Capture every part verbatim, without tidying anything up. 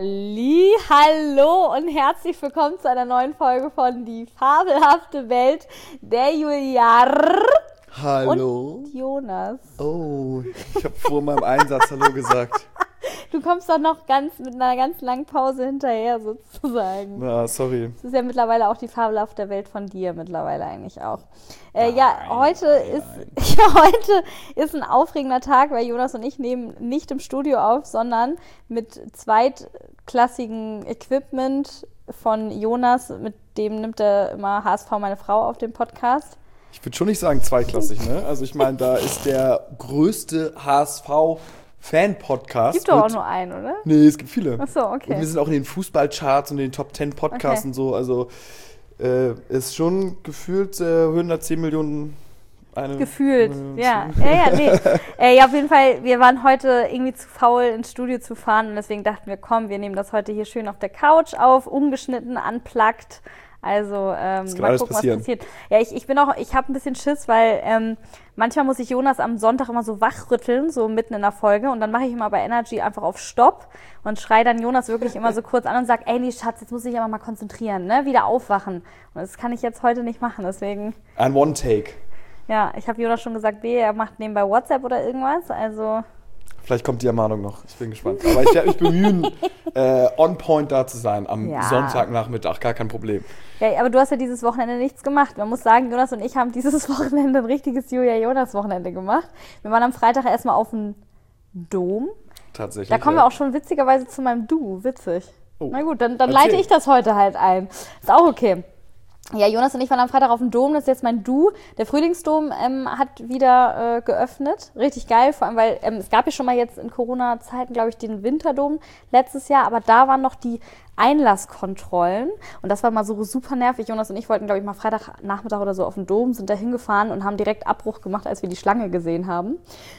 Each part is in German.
Hallo und herzlich willkommen zu einer neuen Folge von Die fabelhafte Welt der Juliar. Hallo. Und Jonas. Oh, ich habe vor meinem Einsatz Hallo gesagt. Du kommst doch noch ganz mit einer ganz langen Pause hinterher sozusagen. Ja, sorry. Das ist ja mittlerweile auch die fabelhafte Welt von dir mittlerweile eigentlich auch. Äh, nein, ja, heute nein, ist nein. Ja, heute ist ein aufregender Tag, weil Jonas und ich nehmen nicht im Studio auf, sondern mit zweitklassigem Equipment von Jonas, mit dem nimmt er immer H S V meine Frau auf dem Podcast. Ich würde schon nicht sagen zweiklassig, ne? Also ich meine, da ist der größte H S V Fan-Podcast. Gibt doch auch nur einen, oder? Nee, es gibt viele. Ach so, okay. Und wir sind auch in den Fußballcharts und in den Top zehn Podcasts okay. und so. Also äh, ist schon gefühlt äh, hundertzehn Millionen. Eine, Gefühlt, eine, ja. ja, ja, nee. äh, ja, auf jeden Fall, wir waren heute irgendwie zu faul, ins Studio zu fahren und deswegen dachten wir, komm, wir nehmen das heute hier schön auf der Couch auf, ungeschnitten, unplugged. Also ähm, mal gucken, passieren. was passiert. Ja, ich, ich bin auch, ich habe ein bisschen Schiss, weil ähm, manchmal muss ich Jonas am Sonntag immer so wachrütteln, so mitten in der Folge und dann mache ich immer bei Energy einfach auf Stopp und schreie dann Jonas wirklich immer so kurz an und sage, ey, nee, Schatz, jetzt muss ich aber mal konzentrieren, ne, wieder aufwachen. Und das kann ich jetzt heute nicht machen, deswegen. Ein One-Take. Ja, ich habe Jonas schon gesagt, B, er macht nebenbei WhatsApp oder irgendwas, also... Vielleicht kommt die Ermahnung noch, ich bin gespannt. Aber ich werde mich bemühen, äh, on point da zu sein am ja. Sonntagnachmittag, gar kein Problem. Ja, aber du hast ja dieses Wochenende nichts gemacht. Man muss sagen, Jonas und ich haben dieses Wochenende ein richtiges Julia-Jonas-Wochenende gemacht. Wir waren am Freitag erstmal auf dem Dom. Tatsächlich. Da kommen ja. wir auch schon witzigerweise zu meinem Du, witzig. Oh. Na gut, dann, dann leite ich das heute halt ein. Ist auch okay. Ja, Jonas und ich waren am Freitag auf dem Dom, das ist jetzt mein Du. Der Frühlingsdom ähm, hat wieder äh, geöffnet. Richtig geil, vor allem, weil ähm, es gab ja schon mal jetzt in Corona-Zeiten, glaube ich, den Winterdom letztes Jahr, aber da waren noch die Einlasskontrollen und das war mal so super nervig. Jonas und ich wollten, glaube ich, mal Freitagnachmittag oder so auf den Dom, sind da hingefahren und haben direkt Abbruch gemacht, als wir die Schlange gesehen haben.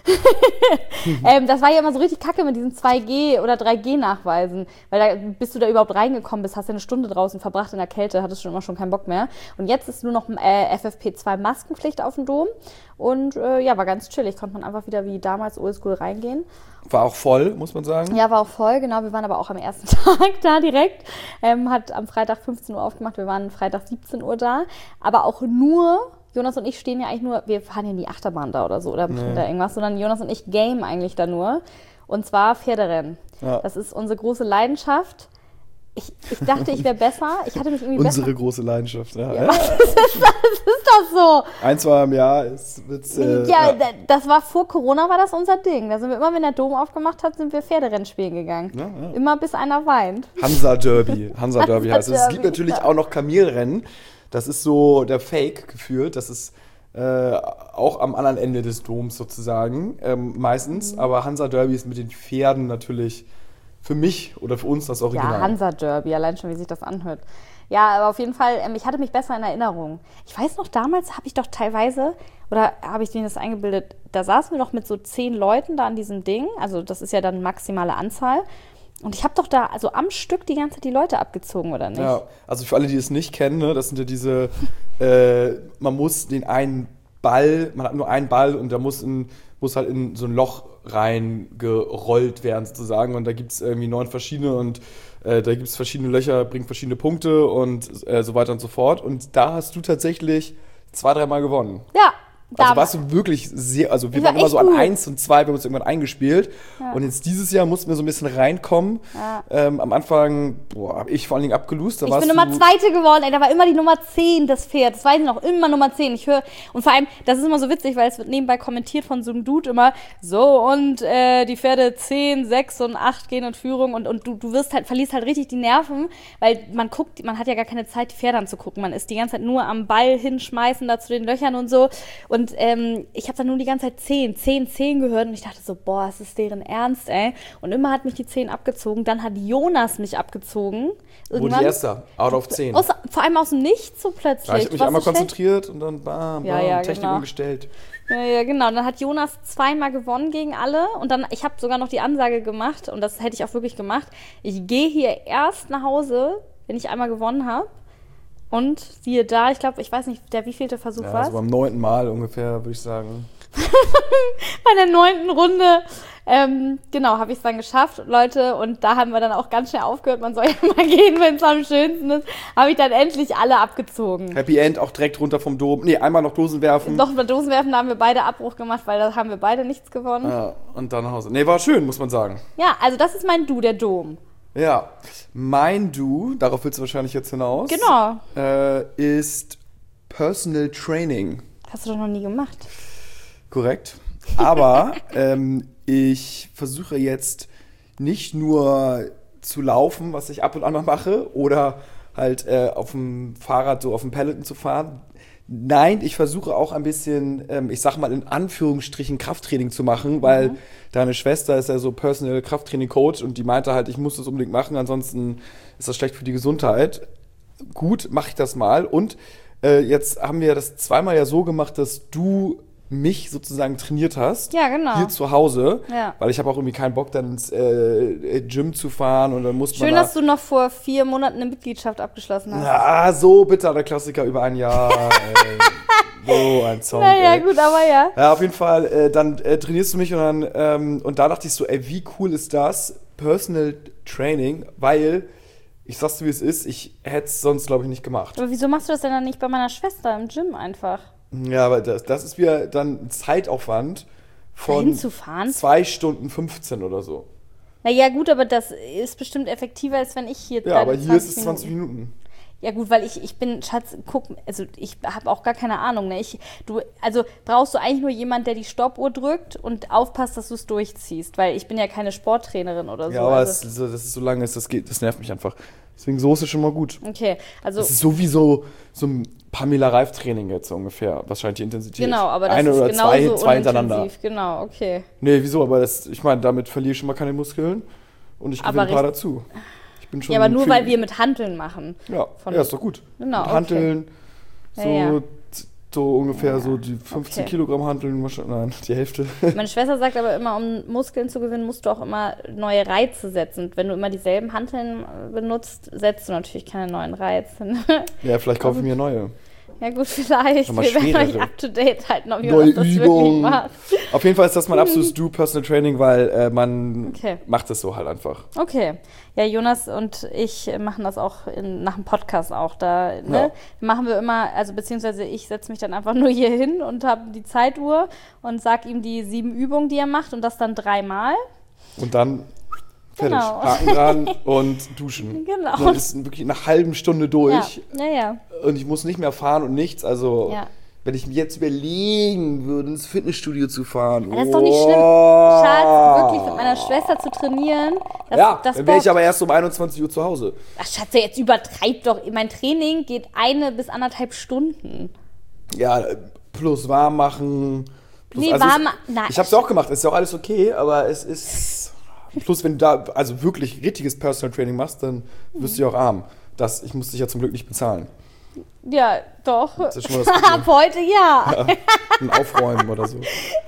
ähm, das war ja immer so richtig kacke mit diesen zwei G- oder drei G-Nachweisen, weil da, bis du da überhaupt reingekommen bist, hast du eine Stunde draußen verbracht in der Kälte, hattest schon immer schon keinen Bock mehr. Und jetzt ist nur noch äh, F F P zwei Maskenpflicht auf dem Dom und äh, ja, war ganz chillig, konnte man einfach wieder wie damals oldschool reingehen. War auch voll, muss man sagen. Ja, war auch voll, genau. Wir waren aber auch am ersten Tag da direkt. Ähm, hat am Freitag fünfzehn Uhr aufgemacht, wir waren Freitag siebzehn Uhr da. Aber auch nur, Jonas und ich stehen ja eigentlich nur, wir fahren ja in die Achterbahn da oder so oder nee. da irgendwas, sondern Jonas und ich game eigentlich da nur. Und zwar Pferderennen. Ja. Das ist unsere große Leidenschaft. Ich, ich dachte, ich wäre besser. Ich hatte mich irgendwie Unsere besser. große Leidenschaft, ja. ja. Das, ist, das ist doch so. Ein, zwei im Jahr ist wird's, äh, ja, ja, das war vor Corona, war das unser Ding. Da sind wir immer, wenn der Dom aufgemacht hat, sind wir Pferderennen spielen gegangen. Ja, ja. Immer bis einer weint. Hansa Derby. Hansa Derby heißt es. Es gibt natürlich auch noch Kamelrennen. Das ist so der Fake gefühlt. Das ist äh, auch am anderen Ende des Doms sozusagen ähm, meistens. Mhm. Aber Hansa Derby ist mit den Pferden natürlich für mich oder für uns das Original. Ja, Hansa Derby, allein schon, wie sich das anhört. Ja, aber auf jeden Fall, ähm, ich hatte mich besser in Erinnerung. Ich weiß noch, damals habe ich doch teilweise, oder habe ich mir das eingebildet, da saßen wir doch mit so zehn Leuten da an diesem Ding, also das ist ja dann maximale Anzahl. Und ich habe doch da also am Stück die ganze Zeit die Leute abgezogen, oder nicht? Ja, also für alle, die es nicht kennen, ne, das sind ja diese, äh, man muss den einen Ball, man hat nur einen Ball und der muss, in, muss halt in so ein Loch reingerollt werden sozusagen und da gibt es irgendwie neun verschiedene und äh, da gibt es verschiedene Löcher, bringt verschiedene Punkte und äh, so weiter und so fort und da hast du tatsächlich zwei, dreimal gewonnen. Ja. Also warst du wirklich sehr, also wir waren immer so an eins und zwei, wir haben uns irgendwann eingespielt. Ja. Und jetzt dieses Jahr mussten wir so ein bisschen reinkommen. Ja. Ähm, am Anfang, boah, hab ich vor allen Dingen abgelost. Da ich bin Nummer Zweite geworden, ey, da war immer die Nummer zehn, das Pferd. Das weiß ich noch, immer Nummer zehn. Ich höre, und vor allem, das ist immer so witzig, weil es wird nebenbei kommentiert von so einem Dude immer, so und äh, die Pferde zehn, sechs und acht gehen in Führung und, und du, du wirst halt, verlierst halt richtig die Nerven, weil man guckt, man hat ja gar keine Zeit, die Pferde anzugucken. Man ist die ganze Zeit nur am Ball hinschmeißen, da zu den Löchern und so. Und ähm, ich habe dann nur die ganze Zeit zehn, zehn, zehn gehört und ich dachte so, boah, es ist deren Ernst, ey. Und immer hat mich die zehn abgezogen. Dann hat Jonas mich abgezogen. Irgendwann. Wurde erster, out of zehn. Aus, vor allem aus dem Nichts so plötzlich. Ja, ich habe mich einmal so konzentriert und dann bam, bam, ja, ja, Technik genau. umgestellt. Ja, ja, genau. Und dann hat Jonas zweimal gewonnen gegen alle und dann, ich habe sogar noch die Ansage gemacht und das hätte ich auch wirklich gemacht. Ich gehe hier erst nach Hause, wenn ich einmal gewonnen habe. Und siehe da, ich glaube, ich weiß nicht, der wievielte Versuch ja, war. So beim neunten Mal ungefähr, würde ich sagen. Bei der neunten Runde, ähm, genau, habe ich es dann geschafft, Leute. Und da haben wir dann auch ganz schnell aufgehört. Man soll ja mal gehen, wenn es am schönsten ist. Habe ich dann endlich alle abgezogen. Happy End, auch direkt runter vom Dom. Nee, einmal noch Dosen werfen. Noch bei Dosen werfen, da haben wir beide Abbruch gemacht, weil da haben wir beide nichts gewonnen. Ja, und dann nach Hause. Nee, war schön, muss man sagen. Ja, also das ist mein Du, der Dom. Ja, mein Du, darauf willst du wahrscheinlich jetzt hinaus. Genau. Äh, ist Personal Training. Hast du doch noch nie gemacht. Korrekt. Aber ähm, ich versuche jetzt nicht nur zu laufen, was ich ab und an mal mache, oder halt äh, auf dem Fahrrad so auf dem Peloton zu fahren. Nein, ich versuche auch ein bisschen, ähm, ich sag mal in Anführungsstrichen, Krafttraining zu machen, weil mhm. deine Schwester ist ja so Personal Krafttraining-Coach und die meinte halt, ich muss das unbedingt machen, ansonsten ist das schlecht für die Gesundheit. Gut, mache ich das mal. Und äh, jetzt haben wir das zweimal ja so gemacht, dass du mich sozusagen trainiert hast. Ja, genau. Hier zu Hause. Ja. Weil ich habe auch irgendwie keinen Bock, dann ins äh, Gym zu fahren und dann muss man Schön, da dass du noch vor vier Monaten eine Mitgliedschaft abgeschlossen hast. Ah, so bitter, der Klassiker über ein Jahr. ey. So ein Song. Naja, ey. gut, aber ja. Ja, auf jeden Fall, äh, dann äh, trainierst du mich und dann, ähm, und da dachte ich so, ey, wie cool ist das? Personal Training, weil, ich sag's dir, wie es ist, ich hätte es sonst, glaube ich, nicht gemacht. Aber wieso machst du das denn dann nicht bei meiner Schwester im Gym einfach? Ja, aber das, das ist wieder dann ein Zeitaufwand von Dahin zu fahren? zwei Stunden fünfzehn oder so. Naja, gut, aber das ist bestimmt effektiver, als wenn ich hier Ja, aber hier ist es zwanzig Minuten. Ja gut, weil ich, ich bin, Schatz, guck, also ich habe auch gar keine Ahnung, ne? Ich, du, also brauchst du eigentlich nur jemand, der die Stoppuhr drückt und aufpasst, dass du es durchziehst, weil ich bin ja keine Sporttrainerin oder so. Ja, aber also. es, das ist so lange, ist, das geht, das nervt mich einfach. Deswegen so ist es schon mal gut. Okay, also. Das ist sowieso so ein Pamela Reif-Training jetzt so ungefähr, wahrscheinlich die Intensität. Genau, aber das Eine ist oder genauso zwei, zwei hintereinander. Genau, okay. Nee, wieso? Aber das, ich meine, damit verliere ich schon mal keine Muskeln und ich gewinne ein paar dazu. Ich bin schon ja, aber nur viel, weil wir mit Hanteln machen. Ja, Von, ja, ist doch gut. Genau, mit Hanteln, okay. so, ja, ja. so ungefähr ja, so die fünfzehn okay. Kilogramm Hanteln, nein, die Hälfte. Meine Schwester sagt aber immer, um Muskeln zu gewinnen, musst du auch immer neue Reize setzen. Und wenn du immer dieselben Hanteln benutzt, setzt du natürlich keine neuen Reize. Ja, vielleicht kaufe ich mir neue. Ja gut, vielleicht. Wir werden euch up to date halten, ob neue ihr das Übung. wirklich macht. Auf jeden Fall ist das mein absolutes Do Personal Training, weil äh, man okay. macht es so halt einfach. Okay. Ja, Jonas und ich machen das auch in, nach dem Podcast auch. Da ne, ja. machen wir immer, also beziehungsweise ich setze mich dann einfach nur hier hin und habe die Zeituhr und sag ihm die sieben Übungen, die er macht und das dann dreimal. Und dann fertig. Genau. Haken dran und duschen. Genau. Und dann ist wirklich nach halben Stunde durch. Ja, ja, ja. Und ich muss nicht mehr fahren und nichts. Also, ja. wenn ich mir jetzt überlegen würde, ins Fitnessstudio zu fahren. Ja, das ist doch nicht schlimm, Schatz, wirklich mit meiner Schwester zu trainieren. Das, ja, das dann wäre ich aber erst um einundzwanzig Uhr zu Hause. Ach, Schatz, jetzt übertreib doch. Mein Training geht eine bis anderthalb Stunden. Ja, plus warm machen. Plus, nee, also warm es, nein. Ich habe es auch gemacht, ist ja auch alles okay, aber es ist... Plus, wenn du da also wirklich richtiges Personal Training machst, dann wirst du ja auch arm. Das, ich muss dich ja zum Glück nicht bezahlen. Ja, doch. Das ist schon mal das Gute. Ab heute ja. ja. Ein Aufräumen oder so.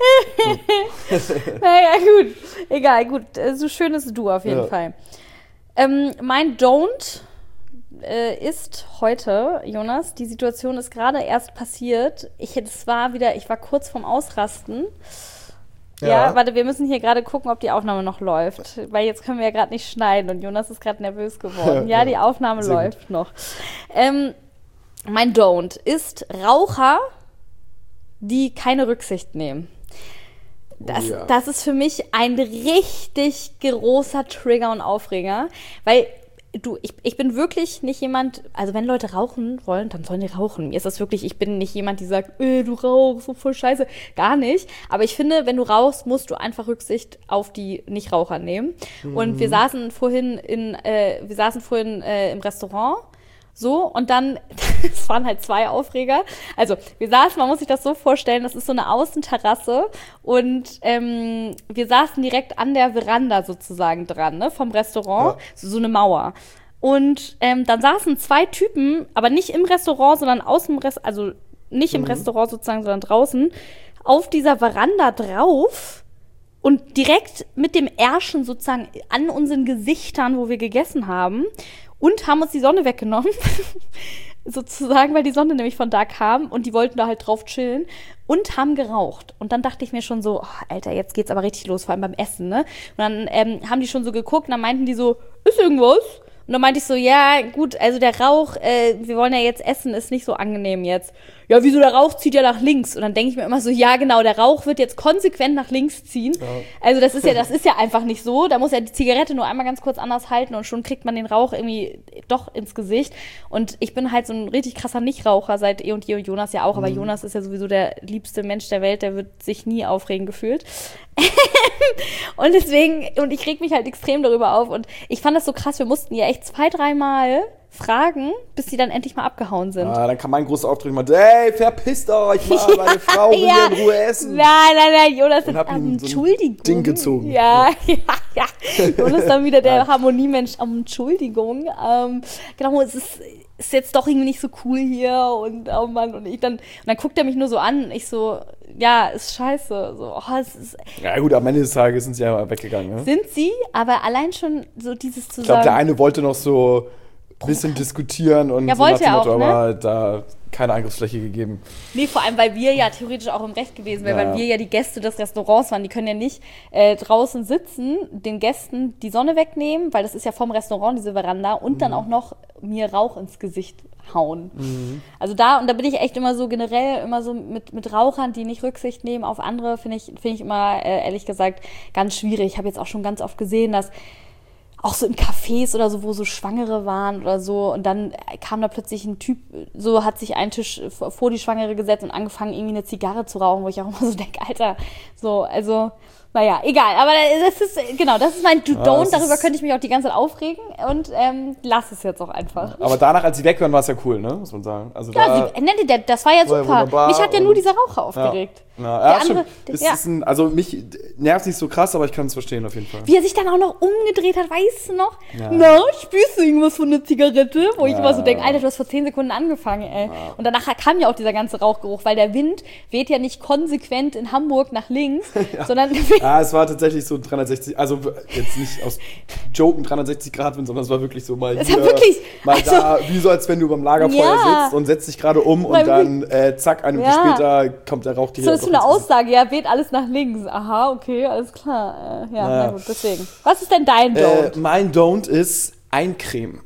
Naja, gut. Egal, gut. So schön ist du auf jeden ja. Fall. Ähm, mein Don't äh, ist heute, Jonas, die Situation ist gerade erst passiert. Ich, es war wieder, ich war kurz vorm Ausrasten. Ja. ja, warte, wir müssen hier gerade gucken, ob die Aufnahme noch läuft. Weil jetzt können wir ja gerade nicht schneiden und Jonas ist gerade nervös geworden. Ja, die Aufnahme Sehr läuft gut. noch. Ähm, mein Don't ist Raucher, die keine Rücksicht nehmen. Das, oh ja. das ist für mich ein richtig großer Trigger und Aufreger, weil du, ich, ich bin wirklich nicht jemand, also wenn Leute rauchen wollen, dann sollen die rauchen. Mir ist das wirklich, ich bin nicht jemand, die sagt, äh, du rauchst, so voll scheiße. Gar nicht. Aber ich finde, wenn du rauchst, musst du einfach Rücksicht auf die Nichtraucher nehmen. Mhm. Und wir saßen vorhin in, äh, wir saßen vorhin äh, im Restaurant. So, und dann, es waren halt zwei Aufreger. Also, wir saßen, man muss sich das so vorstellen, das ist so eine Außenterrasse und ähm, wir saßen direkt an der Veranda sozusagen dran, ne, vom Restaurant, ja. so, so eine Mauer. Und ähm, dann saßen zwei Typen, aber nicht im Restaurant, sondern aus dem Restaurant, also nicht im mhm. Restaurant sozusagen, sondern draußen, auf dieser Veranda drauf und direkt mit dem Ärschen sozusagen an unseren Gesichtern, wo wir gegessen haben. Und haben uns die Sonne weggenommen. sozusagen, weil die Sonne nämlich von da kam und die wollten da halt drauf chillen und haben geraucht. Und dann dachte ich mir schon so, oh, Alter, jetzt geht's aber richtig los, vor allem beim Essen, ne? Und dann ähm, haben die schon so geguckt und dann meinten die so, ist irgendwas? Und dann meinte ich so, ja, gut, also der Rauch, äh, wir wollen ja jetzt essen, ist nicht so angenehm jetzt. Ja, wieso, der Rauch zieht ja nach links? Und dann denke ich mir immer so, ja, genau, der Rauch wird jetzt konsequent nach links ziehen. Ja. Also das ist ja, das ist ja einfach nicht so. Da muss ja die Zigarette nur einmal ganz kurz anders halten und schon kriegt man den Rauch irgendwie doch ins Gesicht. Und ich bin halt so ein richtig krasser Nichtraucher seit eh und je und Jonas ja auch. Aber mhm. Jonas ist ja sowieso der liebste Mensch der Welt, der wird sich nie aufregen gefühlt. Und deswegen, und ich reg mich halt extrem darüber auf. Und ich fand das so krass, wir mussten ja echt zwei, dreimal fragen, bis die dann endlich mal abgehauen sind. Ah, dann kam mein großer Auftritt und meinte, ey, verpisst euch mal, meine Frau will ja. hier in Ruhe essen. Nein, nein, nein, Jonas ist um, Entschuldigung. So Ding gezogen. Ja, ja, ja. Jonas ist dann wieder der Harmoniemensch. Um, Entschuldigung. Ähm, genau, es ist, ist jetzt doch irgendwie nicht so cool hier und oh Mann, und ich dann, und dann guckt er mich nur so an und ich so, ja, ist scheiße. So, oh, es ist, ja gut, am Ende des Tages sind sie ja weggegangen. Ne? Sind sie, aber allein schon so dieses zusammen. Ich glaube, der eine wollte noch so ein bisschen diskutieren und ja, so nach dem Motto, auch, ne? aber da keine Angriffsfläche gegeben. Nee, vor allem, weil wir ja theoretisch auch im Recht gewesen wären, ja. weil wir ja die Gäste des Restaurants waren. Die können ja nicht äh, draußen sitzen, den Gästen die Sonne wegnehmen, weil das ist ja vom Restaurant, diese Veranda, und mhm. dann auch noch mir Rauch ins Gesicht hauen. Mhm. Also da, und da bin ich echt immer so generell, immer so mit, mit Rauchern, die nicht Rücksicht nehmen auf andere, finde ich, finde ich immer, äh, ehrlich gesagt, ganz schwierig. Ich habe jetzt auch schon ganz oft gesehen, dass auch so in Cafés oder so, wo so Schwangere waren oder so, und dann kam da plötzlich ein Typ, so hat sich ein Tisch vor die Schwangere gesetzt und angefangen, irgendwie eine Zigarre zu rauchen, wo ich auch immer so denke, Alter, so, also, naja, egal, aber das ist, genau, das ist mein Do-Don't, ja, darüber könnte ich mich auch die ganze Zeit aufregen und ähm, lass es jetzt auch einfach. Aber danach, als sie weg waren, war es ja cool, ne, muss man sagen. Also ja, da, sie, das war ja super. War mich hat ja nur dieser Raucher aufgeregt. Ja. Ja, ja, andere, ist, ja. Ist ein, also mich nervt nicht so krass, aber ich kann es verstehen auf jeden Fall. Wie er sich dann auch noch umgedreht hat, weißt du noch? Ja. Na, spürst du irgendwas von der Zigarette? Wo ja. ich immer so denke, Alter, du hast vor zehn Sekunden angefangen, ey. Ja. Und danach kam ja auch dieser ganze Rauchgeruch, weil der Wind weht ja nicht konsequent in Hamburg nach links, ja. sondern... ja, es war tatsächlich so dreihundertsechzig, also jetzt nicht aus Joken dreihundertsechzig Grad Wind, sondern es war wirklich so mal das hier, war wirklich, mal also, da, wie so als wenn du beim Lagerfeuer ja. sitzt und setzt dich gerade um und dann äh, zack, eine Minute ja. später kommt der Rauch direkt. So ist eine Aussage, ja, weht alles nach links. Aha, okay, alles klar. Äh, ja, naja. na gut, deswegen. Was ist denn dein Don't? Äh, mein Don't ist Eincremen.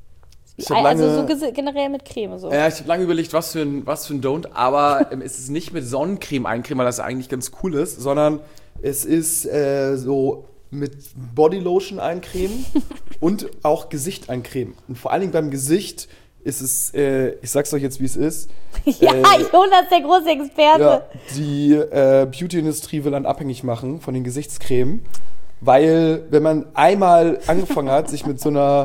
Ich lange, also so generell mit Creme so. Ja, ich habe lange überlegt, was für ein, was für ein Don't, aber ähm, es ist nicht mit Sonnencreme eincremen, weil das eigentlich ganz cool ist, sondern es ist äh, so mit Bodylotion eincremen und auch Gesicht eincremen. Und vor allen Dingen beim Gesicht ist es, äh, ich sag's euch jetzt, wie es ist. Ja, äh, Jonas, der große Experte. Ja, die äh, Beauty-Industrie will einen abhängig machen von den Gesichtscremen, weil wenn man einmal angefangen hat, sich mit so einer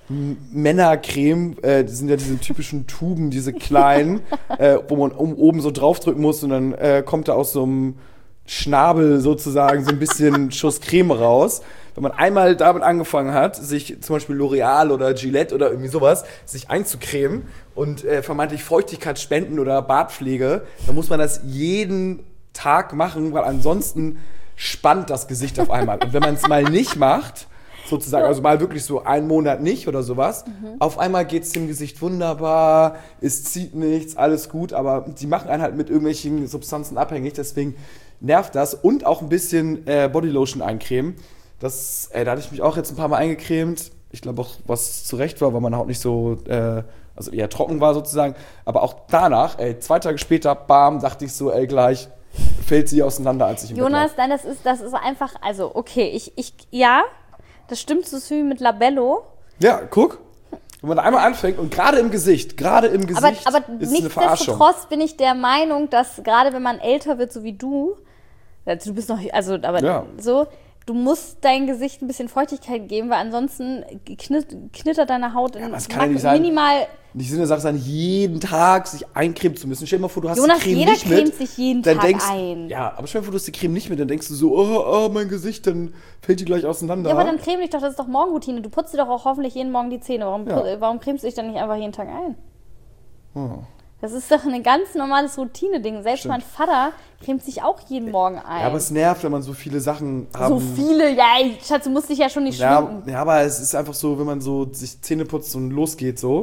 Männercreme, äh, das sind ja diese typischen Tuben, diese kleinen, äh, wo man um, oben so draufdrücken muss und dann äh, kommt da aus so einem Schnabel sozusagen so ein bisschen Schuss Creme raus. Wenn man einmal damit angefangen hat, sich zum Beispiel L'Oreal oder Gillette oder irgendwie sowas, sich einzucremen und äh, vermeintlich Feuchtigkeit spenden oder Bartpflege, dann muss man das jeden Tag machen, weil ansonsten spannt das Gesicht auf einmal. Und wenn man es mal nicht macht, sozusagen, also mal wirklich so einen Monat nicht oder sowas, mhm. auf einmal geht es dem Gesicht wunderbar, es zieht nichts, alles gut, aber die machen einen halt mit irgendwelchen Substanzen abhängig, deswegen nervt das. Und auch ein bisschen äh, Bodylotion eincremen. Das, äh, da hatte ich mich auch jetzt ein paar Mal eingecremt. Ich glaube auch, was zurecht war, weil meine Haut nicht so, äh, also eher trocken war sozusagen. Aber auch danach, ey, zwei Tage später, bam, dachte ich so, ey, gleich fällt sie auseinander, als ich im Jonas, nein, das ist, das ist einfach, also, okay, ich, ich, ja, das stimmt so viel mit Labello. Ja, guck. Wenn man einmal anfängt und gerade im Gesicht, gerade im Gesicht aber, aber ist es eine Verarschung. Aber nichtsdestotrotz bin ich der Meinung, dass gerade wenn man älter wird, so wie du, also du bist noch, also, aber ja. so, du musst dein Gesicht ein bisschen Feuchtigkeit geben, weil ansonsten knit, knittert deine Haut ja, in das kann ja nicht sein, minimal. Nicht Sinn der Sache sein, jeden Tag sich eincremen zu müssen. Stell dir mal vor, du hast Jonas, die Creme jeder nicht mit. cremt sich jeden dann Tag denkst, ein. Ja, aber stell dir mal vor, du hast die Creme nicht mit, dann denkst du so, oh, oh, mein Gesicht, dann fällt die gleich auseinander. Ja, aber dann creme dich doch, das ist doch Morgenroutine. Du putzt dir doch auch hoffentlich jeden Morgen die Zähne. Warum, ja. warum cremst du dich dann nicht einfach jeden Tag ein? Oh. Das ist doch ein ganz normales Routine-Ding. Selbst Stimmt. mein Vater cremt sich auch jeden Morgen ein. Ja, aber es nervt, wenn man so viele Sachen hat. So viele? Ja, ey, Schatz, du musst dich ja schon nicht ja, schminken. ja, aber es ist einfach so, wenn man so sich Zähne putzt und losgeht so,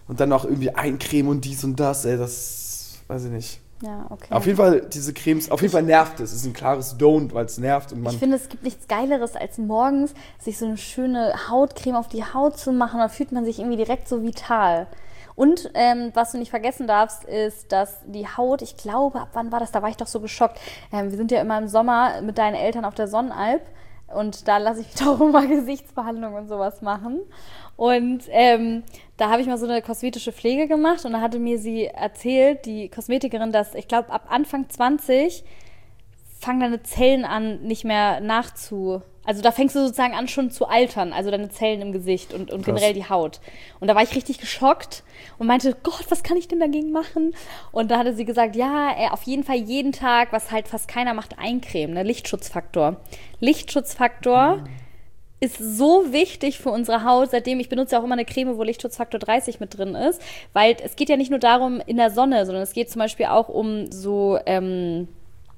und dann noch irgendwie Eincremen und dies und das, ey, das weiß ich nicht. Ja, okay. Auf jeden Fall, diese Cremes, auf jeden Fall nervt es. Es ist ein klares Don't, weil es nervt. Und man ich finde, es gibt nichts Geileres, als morgens sich so eine schöne Hautcreme auf die Haut zu machen. Da fühlt man sich irgendwie direkt so vital. Und ähm, was du nicht vergessen darfst, ist, dass die Haut, ich glaube, ab wann war das? Da war ich doch so geschockt. Ähm, wir sind ja immer im Sommer mit deinen Eltern auf der Sonnenalp. Und da lasse ich mich doch immer Gesichtsbehandlung und sowas machen. Und ähm, da habe ich mal so eine kosmetische Pflege gemacht und da hatte mir sie erzählt, die Kosmetikerin, dass ich glaube, ab Anfang zwanzig fangen deine Zellen an, nicht mehr nachzu... Also da fängst du sozusagen an, schon zu altern, also deine Zellen im Gesicht und, und generell die Haut. Und da war ich richtig geschockt und meinte, Gott, was kann ich denn dagegen machen? Und da hatte sie gesagt, ja, ey, auf jeden Fall jeden Tag, was halt fast keiner macht, eincremen, ne? Lichtschutzfaktor. Lichtschutzfaktor mhm. ist so wichtig für unsere Haut, seitdem ich benutze auch immer eine Creme, wo Lichtschutzfaktor dreißig mit drin ist, weil es geht ja nicht nur darum in der Sonne, sondern es geht zum Beispiel auch um so... Ähm,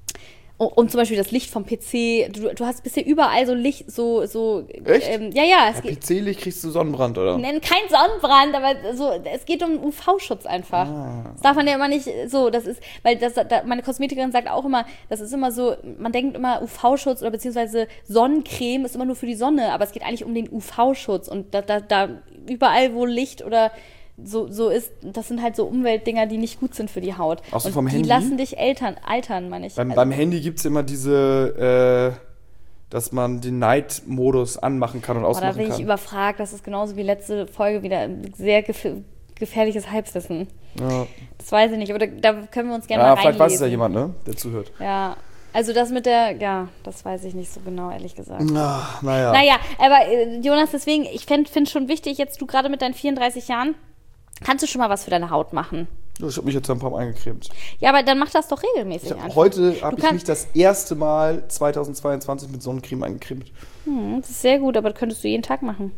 Und zum Beispiel das Licht vom P C. Du, du hast bisher überall so Licht, so, so. Echt? Ähm, ja, ja. Es ja geht, P C-Licht kriegst du Sonnenbrand, oder? Nein, kein Sonnenbrand, aber so, es geht um U V-Schutz einfach. Ah. Das darf man ja immer nicht so, das ist, weil das, da, meine Kosmetikerin sagt auch immer, das ist immer so, man denkt immer U V-Schutz oder beziehungsweise Sonnencreme ist immer nur für die Sonne, aber es geht eigentlich um den U V-Schutz und da, da, da überall, wo Licht oder So, so ist, das sind halt so Umweltdinger, die nicht gut sind für die Haut. Auch so und vom die Handy? lassen dich altern, altern, meine ich. Beim, also, beim Handy gibt es immer diese, äh, dass man den Night-Modus anmachen kann und oh, ausmachen da bin ich kann. überfragt, das ist genauso wie letzte Folge wieder sehr gef- gefährliches Halbwissen. Ja. Das weiß ich nicht, aber da, da können wir uns gerne ja, mal reinlesen. vielleicht weiß es ja jemand, ne, der zuhört. Ja, also das mit der, ja, das weiß ich nicht so genau, ehrlich gesagt. Ach, naja. Naja, aber äh, Jonas, deswegen, ich finde es schon wichtig, jetzt du gerade mit deinen vierunddreißig Jahren, kannst du schon mal was für deine Haut machen? Ich habe mich jetzt ein paar Mal eingecremt. Ja, aber dann mach das doch regelmäßig. Ich hab, heute habe ich mich das erste Mal zweitausendzweiundzwanzig mit Sonnencreme eingecremt. Hm, das ist sehr gut, aber das könntest du jeden Tag machen.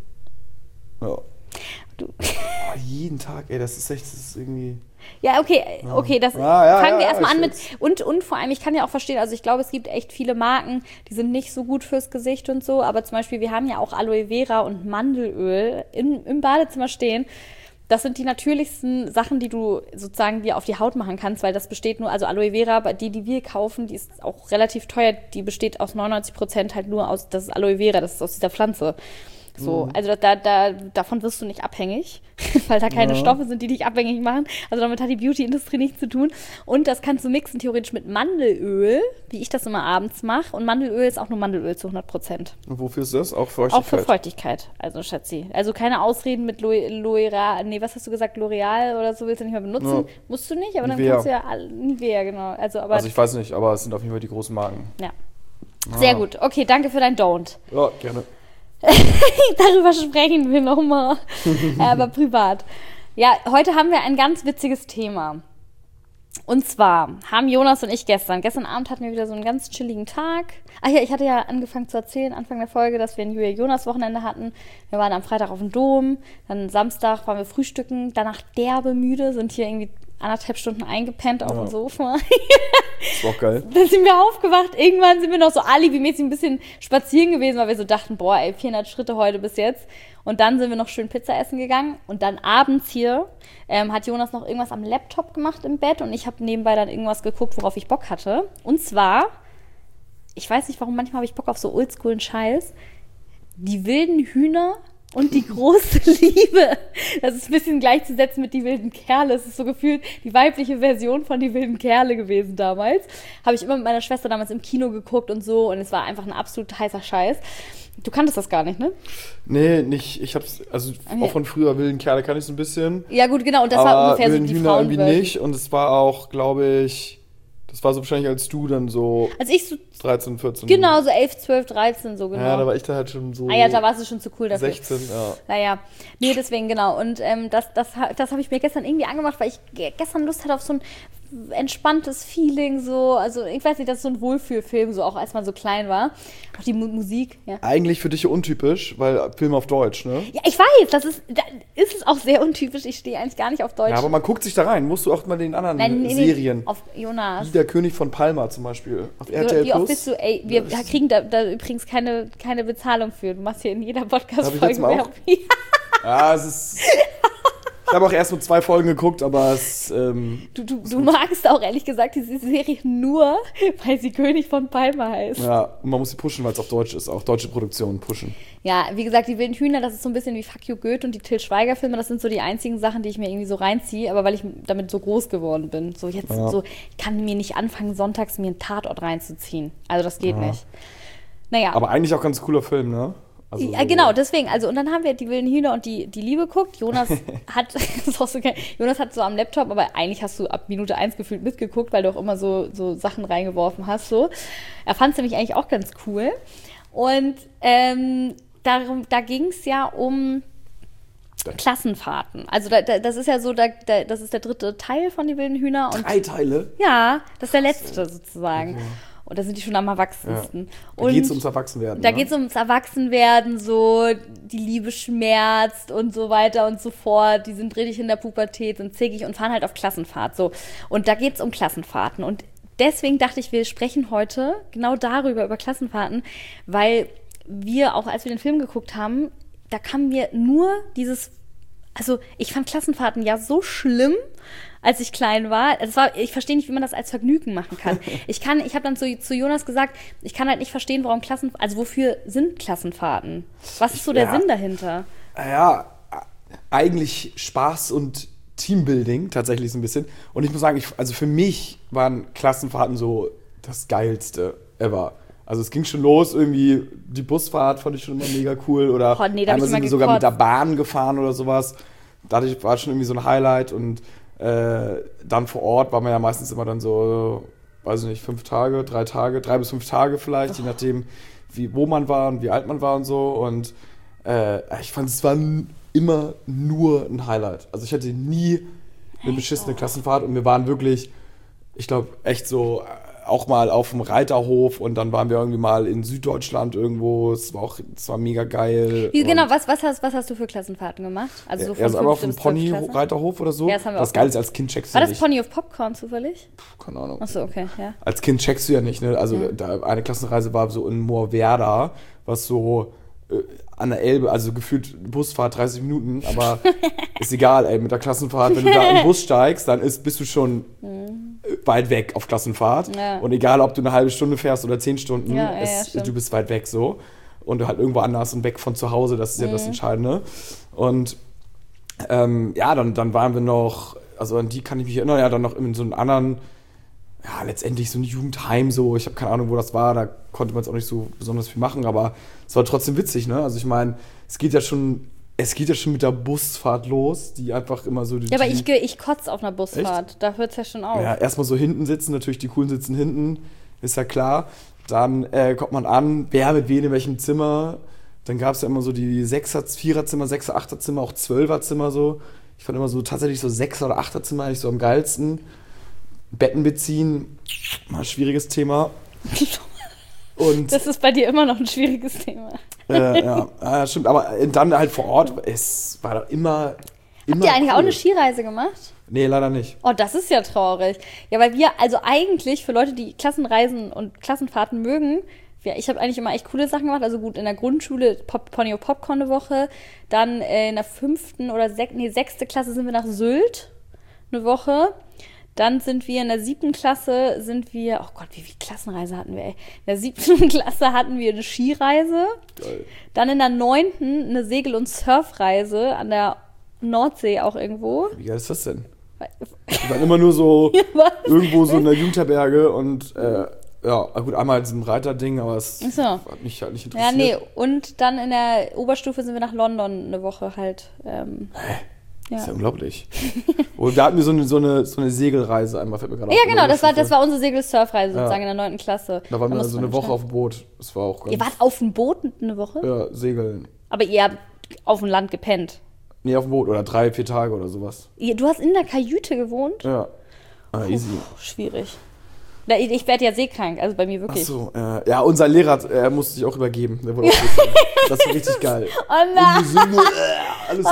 Ja. Du. Oh, jeden Tag, ey, das ist echt, das ist irgendwie... Ja, okay, okay, das ah, ja, fangen wir ja, erstmal ja, an mit, und, und vor allem, ich kann ja auch verstehen, also ich glaube, es gibt echt viele Marken, die sind nicht so gut fürs Gesicht und so, aber zum Beispiel, wir haben ja auch Aloe Vera und Mandelöl in, im Badezimmer stehen. Das sind die natürlichsten Sachen, die du sozusagen dir auf die Haut machen kannst, weil das besteht nur, also Aloe Vera, die, die wir kaufen, die ist auch relativ teuer, die besteht aus neunundneunzig Prozent halt nur aus, das ist Aloe Vera, das ist aus dieser Pflanze. So, mhm. Also da, da, davon wirst du nicht abhängig, weil da keine ja. Stoffe sind, die dich abhängig machen. Also damit hat die Beauty-Industrie nichts zu tun. Und das kannst du mixen theoretisch mit Mandelöl, wie ich das immer abends mache. Und Mandelöl ist auch nur Mandelöl zu hundert Prozent. Und wofür ist das? Auch Feuchtigkeit? Auch für Feuchtigkeit, also Schatzi. Also keine Ausreden mit L'Oreal, nee, was hast du gesagt, L'Oreal oder so willst du nicht mehr benutzen. Ja. Musst du nicht, aber Nivea. Dann kannst du ja, Nivea, genau. Also, aber also ich weiß nicht, aber es sind auf jeden Fall die großen Marken. Ja, ah. Sehr gut. Okay, danke für dein Don't. Ja, gerne. Darüber sprechen wir nochmal, aber privat. Ja, heute haben wir ein ganz witziges Thema. Und zwar haben Jonas und ich gestern, gestern Abend hatten wir wieder so einen ganz chilligen Tag. Ach ja, ich hatte ja angefangen zu erzählen, Anfang der Folge, dass wir ein Julia-Jonas-Wochenende hatten. Wir waren am Freitag auf dem Dom, dann Samstag waren wir frühstücken, danach derbe müde, sind hier irgendwie anderthalb Stunden eingepennt auf ja. dem Sofa. Das war auch geil. Dann sind wir aufgewacht. Irgendwann sind wir noch so alibimäßig ein bisschen spazieren gewesen, weil wir so dachten, boah, ey, vierhundert Schritte heute bis jetzt. Und dann sind wir noch schön Pizza essen gegangen. Und dann abends hier ähm, hat Jonas noch irgendwas am Laptop gemacht im Bett. Und ich habe nebenbei dann irgendwas geguckt, worauf ich Bock hatte. Und zwar, ich weiß nicht warum, manchmal habe ich Bock auf so oldschoolen Scheiß. Die wilden Hühner und die große Liebe. Das ist ein bisschen gleichzusetzen mit die wilden Kerle. Es ist so gefühlt die weibliche Version von die wilden Kerle gewesen damals. Habe ich immer mit meiner Schwester damals im Kino geguckt und so. Und es war einfach ein absolut heißer Scheiß. Du kanntest das gar nicht, ne? Nee, nicht. Ich hab's, also okay. Auch von früher wilden Kerle kann ich so ein bisschen. Ja gut, genau. Und das war ungefähr so die Hühner irgendwie nicht. Und es war auch, glaube ich, das war so wahrscheinlich, als du dann so, als ich so dreizehn, vierzehn. Genau, so elf, zwölf, dreizehn, so genau. Ja, da war ich da halt schon so. Ah ja, da warst du schon zu cool dafür. sechzehn, ja. Naja, nee, deswegen, genau. Und ähm, das, das, das habe ich mir gestern irgendwie angemacht, weil ich gestern Lust hatte auf so ein entspanntes Feeling, so, also ich weiß nicht, das ist so ein Wohlfühlfilm, so auch als man so klein war. Auch die Mu- Musik, ja. Eigentlich für dich untypisch, weil Film auf Deutsch, ne? Ja, ich weiß, das ist, da ist es auch sehr untypisch, ich stehe eigentlich gar nicht auf Deutsch. Ja, aber man guckt sich da rein, musst du auch mal den anderen Nein, nee, Serien. Nee, auf Jonas. Wie der König von Palma zum Beispiel, auf R T L Wie oft Plus. bist du, ey, wir ja, kriegen da, da übrigens keine, keine Bezahlung für, du machst hier in jeder Podcast-Folge Werbung. Ja, es ist... Ich habe auch erst nur zwei Folgen geguckt, aber es... Ähm, du, du, du magst auch ehrlich gesagt diese Serie nur, weil sie König von Palma heißt. Ja, und man muss sie pushen, weil es auf Deutsch ist. Auch deutsche Produktionen pushen. Ja, wie gesagt, die wilden Hühner, das ist so ein bisschen wie Fuck You Goethe und die Til Schweiger-Filme. Das sind so die einzigen Sachen, die ich mir irgendwie so reinziehe. Aber weil ich damit so groß geworden bin. So jetzt Ja. so, ich kann mir nicht anfangen, sonntags mir einen Tatort reinzuziehen. Also das geht Ja. nicht. Naja. Aber eigentlich auch ganz cooler Film, ne? Also Ja, so- genau, deswegen. Also, und dann haben wir die wilden Hühner und die, die Liebe geguckt. Jonas hat, das ist auch so geil. Jonas hat so am Laptop, aber eigentlich hast du ab Minute eins gefühlt mitgeguckt, weil du auch immer so, so Sachen reingeworfen hast. So. Er fand es nämlich eigentlich auch ganz cool. Und ähm, darum, da ging es ja um Klassenfahrten. Also da, da, das ist ja so, da, da, das ist der dritte Teil von die wilden Hühner. Und Drei Teile? ja, das ist der letzte sozusagen. Und da sind die schon am erwachsensten. Da Und geht es ums Erwachsenwerden. da ne? geht es ums Erwachsenwerden, so die Liebe schmerzt und so weiter und so fort. Die sind richtig in der Pubertät, sind zickig und fahren halt auf Klassenfahrt. So. Und da geht es um Klassenfahrten. Und deswegen dachte ich, wir sprechen heute genau darüber, über Klassenfahrten, weil wir, auch als wir den Film geguckt haben, da kam mir nur dieses, also ich fand Klassenfahrten ja so schlimm, als ich klein war. Das war, ich verstehe nicht, wie man das als Vergnügen machen kann. Ich kann, ich habe dann zu, zu Jonas gesagt, ich kann halt nicht verstehen, warum Klassen, also wofür sind Klassenfahrten? Was ist so der Ja. Sinn dahinter? Ja, eigentlich Spaß und Teambuilding tatsächlich so ein bisschen. Und ich muss sagen, ich, also für mich waren Klassenfahrten so das Geilste ever. Also es ging schon los, irgendwie die Busfahrt fand ich schon immer mega cool. Oder Oh, nee, da hab einmal ich sind immer wir sogar mit der gekotzt. Bahn gefahren oder sowas. Dadurch war schon irgendwie so ein Highlight. Und äh, dann vor Ort war man ja meistens immer dann so, weiß ich nicht, fünf Tage, drei Tage, drei bis fünf Tage vielleicht, je nachdem, wie, wo man war und wie alt man war und so. Und äh, ich fand, es war n- immer nur ein Highlight. Also ich hatte nie eine beschissene Klassenfahrt und wir waren wirklich, ich glaube, echt so äh, auch mal auf dem Reiterhof und dann waren wir irgendwie mal in Süddeutschland irgendwo. Es war auch, es war mega geil. Wie, genau, Und- was, was, hast, was hast du für Klassenfahrten gemacht? Also so ja, also aber auf fünfte dem bis zwölfte Klasse? Pony-Reiterhof oder so. Ja, das haben wir Was auch geil gemacht. ist, als Kind checkst du War das nicht. Pony of Popcorn zufällig? Keine Ahnung. Achso, okay, ja. Als Kind checkst du ja nicht, ne? Also Ja. da, eine Klassenreise war so in Moorwerda, was so äh, an der Elbe, also gefühlt Busfahrt dreißig Minuten, aber ist egal, ey, mit der Klassenfahrt, wenn du da im Bus steigst, dann ist, bist du schon äh, weit weg auf Klassenfahrt. Ja. Und egal, ob du eine halbe Stunde fährst oder zehn Stunden, Ja, ja, ja, es, stimmt. du bist weit weg so. Und du halt irgendwo anders und weg von zu Hause, das ist ja Mhm. das Entscheidende. Und ähm, ja, dann, dann waren wir noch, also an die kann ich mich erinnern, ja, dann noch in so einem anderen, ja, letztendlich so ein Jugendheim so, ich habe keine Ahnung, wo das war, da konnte man jetzt auch nicht so besonders viel machen, aber es war trotzdem witzig, ne? Also ich meine, es geht ja schon, es geht ja schon mit der Busfahrt los, die einfach immer so die, Ja, aber die, ich, ge- ich kotze auf einer Busfahrt. Da hört es ja schon auf. ja, erstmal so hinten sitzen, natürlich die coolen sitzen hinten, ist ja klar. Dann äh, kommt man an, wer mit wem in welchem Zimmer. Dann gab es ja immer so die Sechser-, Viererzimmer, Sechser-, Achterzimmer, auch Zwölferzimmer so. Ich fand immer so tatsächlich so Sechser- oder Achterzimmer eigentlich so am geilsten. Betten beziehen, mal ein schwieriges Thema. Und Das ist bei dir immer noch ein schwieriges Thema. äh, ja, ja, stimmt. Aber dann halt vor Ort, es war doch immer, immer Habt ihr eigentlich cool. auch eine Skireise gemacht? Nee, leider nicht. Oh, das ist ja traurig. Ja, weil wir, also eigentlich für Leute, die Klassenreisen und Klassenfahrten mögen, ja, ich habe eigentlich immer echt coole Sachen gemacht. Also gut, in der Grundschule Pop, Pony und Popcorn eine Woche. Dann äh, in der fünften oder sech, nee, sechste Klasse sind wir nach Sylt eine Woche. Dann sind wir in der siebten Klasse, sind wir, oh Gott, wie viel Klassenreise hatten wir, ey. In der siebten Klasse hatten wir eine Skireise. Geil. Dann in der neunten eine Segel- und Surfreise an der Nordsee auch irgendwo. Wie geil ist das denn? Die waren immer nur so Was? irgendwo so in der Jugendherberge und äh, ja, gut, einmal in diesem Reiterding, aber es Ach so. hat mich halt nicht Ja, interessiert. nee, und dann in der Oberstufe sind wir nach London eine Woche halt. Ähm, Das ist ja ja. unglaublich. Und da hatten wir so eine, so eine, so eine Segelreise einmal, fällt mir gerade ja, auf, in genau, der das war, das Oberstufe. war unsere Segel-Surfreise Ja. sozusagen in der neunten Klasse. Da waren wir musste so man eine Woche entscheiden. auf dem Boot. Das war auch ganz... Ihr wart auf dem Boot eine Woche? Ja, segeln. Aber ihr habt auf dem Land gepennt. Nee, auf dem Boot oder drei, vier Tage oder sowas. Ihr, du hast in der Kajüte gewohnt? Ja. Ah, easy. Puh, schwierig. Na, ich ich werde ja seekrank, also bei mir Ach wirklich. so, äh, ja, unser Lehrer äh, musste sich auch übergeben. Der wurde auch gefangen. Das war richtig geil. Oh nein! Und wir sind nur, äh, alles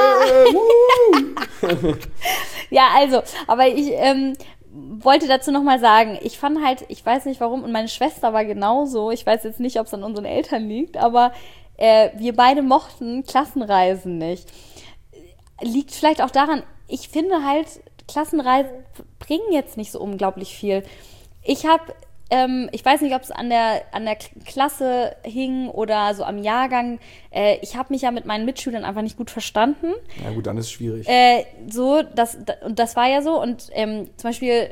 Oh nur, äh, wuh. Ja, also, aber ich ähm, wollte dazu nochmal sagen, ich fand halt, ich weiß nicht warum, und meine Schwester war genauso, ich weiß jetzt nicht, ob es an unseren Eltern liegt, aber äh, wir beide mochten Klassenreisen nicht. liegt vielleicht auch daran, ich finde halt, Klassenreisen bringen jetzt nicht so unglaublich viel. Ich habe, ähm, ich weiß nicht, ob es an der, an der Klasse hing oder so am Jahrgang. Äh, ich habe mich ja mit meinen Mitschülern einfach nicht gut verstanden. Ja gut, dann ist es schwierig. Äh, so, das, und das war ja so. Und ähm, zum Beispiel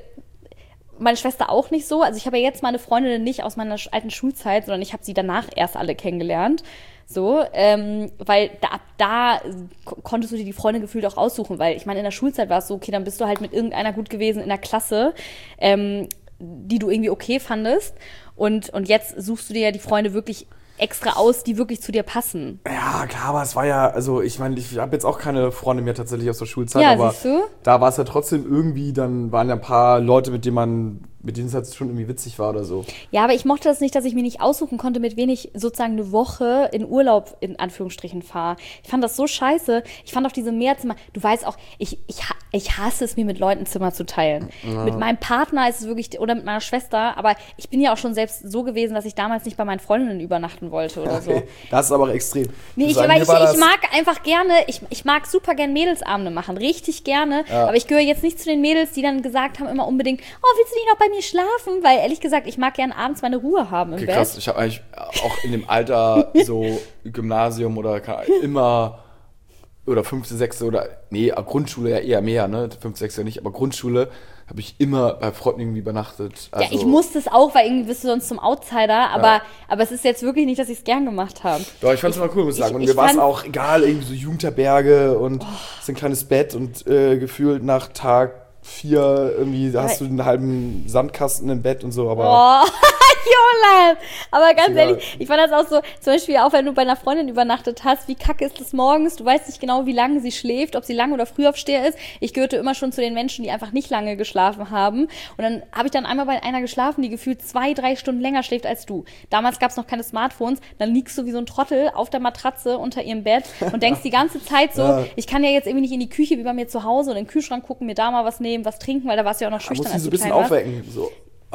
meine Schwester auch nicht so. Also ich habe ja jetzt meine Freundinnen nicht aus meiner alten Schulzeit, sondern ich habe sie danach erst alle kennengelernt. So, ähm, weil da, ab da konntest du dir die Freunde gefühlt auch aussuchen, weil ich meine, in der Schulzeit war es so, okay, dann bist du halt mit irgendeiner gut gewesen in der Klasse, ähm, die du irgendwie okay fandest und, und jetzt suchst du dir ja die Freunde wirklich extra aus, die wirklich zu dir passen. Ja, klar, aber es war ja, also ich meine, ich habe jetzt auch keine Freunde mehr tatsächlich aus der Schulzeit, Ja, aber siehst du? da war es ja trotzdem irgendwie, dann waren ja ein paar Leute, mit denen man, mit denen es halt schon irgendwie witzig war oder so. Ja, aber ich mochte das nicht, dass ich mir nicht aussuchen konnte, mit wen ich sozusagen eine Woche in Urlaub in Anführungsstrichen fahre. Ich fand das so scheiße. Ich fand auch diese Mehrzimmer, du weißt auch, ich, ich, ich hasse es, mir mit Leuten Zimmer zu teilen. Ja. Mit meinem Partner ist es wirklich, oder mit meiner Schwester, aber ich bin ja auch schon selbst so gewesen, dass ich damals nicht bei meinen Freundinnen übernachten wollte oder so. Okay. Das ist aber auch extrem. Nee, ich, sagen, aber ich, ich ich mag einfach gerne, ich, ich mag super gern Mädelsabende machen, richtig gerne, ja. aber ich gehöre jetzt nicht zu den Mädels, die dann gesagt haben immer unbedingt, oh, willst du nicht noch bei mir schlafen? Weil ehrlich gesagt, ich mag gern abends meine Ruhe haben im okay, Bett. Krass, ich habe eigentlich auch in dem Alter so Gymnasium oder immer oder fünfte, sechste oder, nee, Grundschule ja eher mehr, ne, fünfte, sechste nicht, aber Grundschule habe ich immer bei Freunden irgendwie übernachtet. Also, ja, ich musste es auch, weil irgendwie bist du sonst zum Outsider, aber, ja. aber es ist jetzt wirklich nicht, dass ich es gern gemacht habe. Doch, ich fand es immer cool, muss ich sagen. Und mir war es auch egal, irgendwie so Jugendherberge und oh. so ein kleines Bett und äh, gefühlt nach Tag vier irgendwie hast du einen halben Sandkasten im Bett und so, aber... Oh. Jolan! Aber ganz ehrlich, ich fand das auch so, zum Beispiel auch wenn du bei einer Freundin übernachtet hast, wie kacke ist es morgens, du weißt nicht genau, wie lange sie schläft, ob sie lang oder früh aufsteher ist. Ich gehörte immer schon zu den Menschen, die einfach nicht lange geschlafen haben. Und dann habe ich dann einmal bei einer geschlafen, die gefühlt zwei, drei Stunden länger schläft als du. Damals gab es noch keine Smartphones, dann liegst du wie so ein Trottel auf der Matratze unter ihrem Bett und denkst die ganze Zeit so, ja. ich kann ja jetzt irgendwie nicht in die Küche wie bei mir zu Hause und in den Kühlschrank gucken, mir da mal was nehmen, was trinken, weil da warst du ja auch noch schüchtern. Da musst du so ein bisschen aufwecken, so.